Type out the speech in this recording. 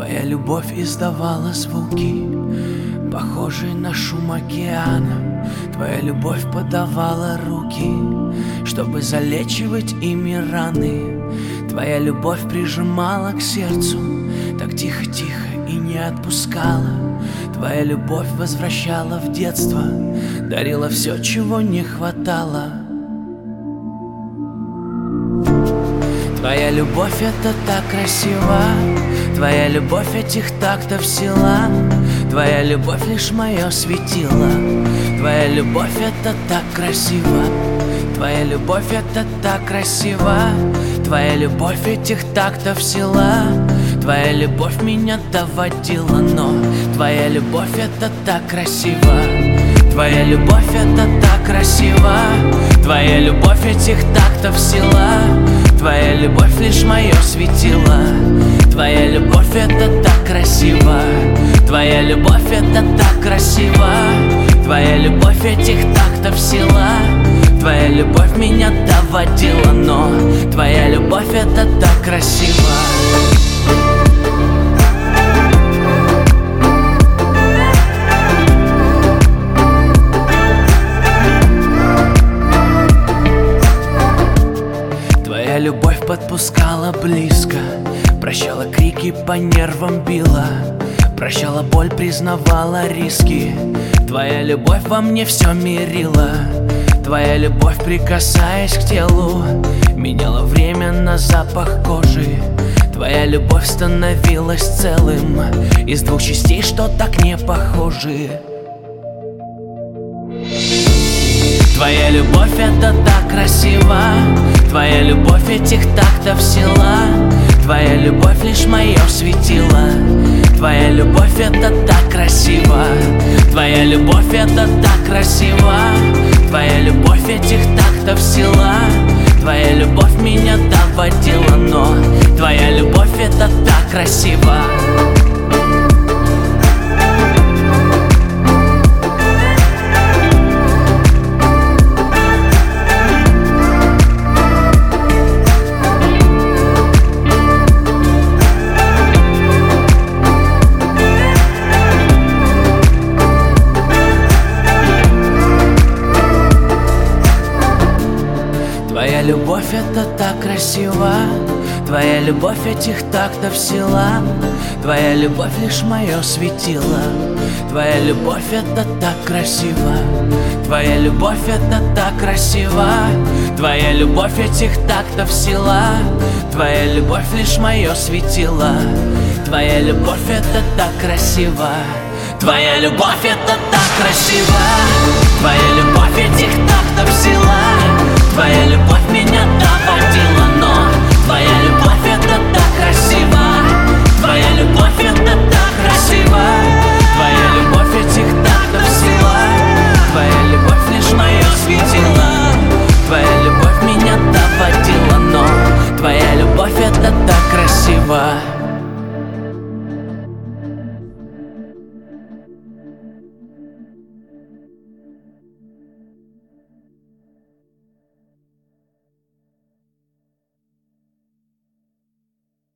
Твоя любовь издавала звуки, похожие на шум океана. Твоя любовь подавала руки, чтобы залечивать ими раны. Твоя любовь прижимала к сердцу так тихо-тихо и не отпускала. Твоя любовь возвращала в детство, дарила все, чего не хватало. Твоя любовь — это так красиво, твоя любовь этих тактов сила. Твоя любовь лишь мое светило, твоя любовь — это так красиво. Твоя любовь — это так красиво, твоя любовь этих тактов сила. Твоя любовь меня доводила, но твоя любовь — это так красиво. Твоя любовь — это так красиво, твоя любовь этих тактов сила. Твоя любовь лишь мое светило, твоя любовь — это так красиво. Твоя любовь — это так красиво, твоя любовь этих тактов сила. Твоя любовь меня доводила, но твоя любовь — это так красиво. Твоя любовь подпускала близко, прощала крики, по нервам била, прощала боль, признавала риски. Твоя любовь во мне все мирила. Твоя любовь, прикасаясь к телу, меняла время на запах кожи. Твоя любовь становилась целым из двух частей, что так не похожи. Твоя любовь — это так красиво, твоя любовь этих тактов сила. Твоя любовь лишь мое светило, твоя любовь — это так красиво. Твоя любовь — это так красиво, твоя любовь этих тактов сила. Твоя любовь меня доводила, но твоя любовь — это так красиво. Твоя любовь — это так красиво, твоя любовь этих тактов сила. Твоя любовь лишь мое светило, твоя любовь — это так красиво. Твоя любовь — это так красиво, твоя любовь этих тактов сила. Твоя любовь лишь мое светило, твоя любовь — это так красиво. Твоя любовь — это так красиво, твоя любовь этих тактов